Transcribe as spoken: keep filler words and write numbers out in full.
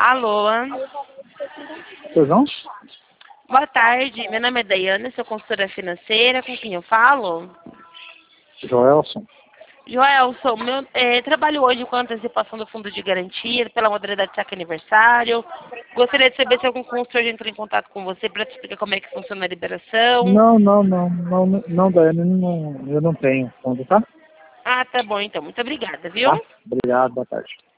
Alô? Pois não? Boa tarde, meu nome é Daiane, sou consultora financeira, com quem eu falo? Joelson. Joelson, meu, é, trabalho hoje com a antecipação do fundo de garantia pela modalidade saque aniversário. Gostaria de saber se algum consultor já entrou em contato com você para te explicar como é que funciona a liberação. Não, não, não, não, não, não Daiane, não, eu não tenho fundo, tá? Ah, tá bom então. Muito obrigada, viu? Tá? Obrigado, boa tarde.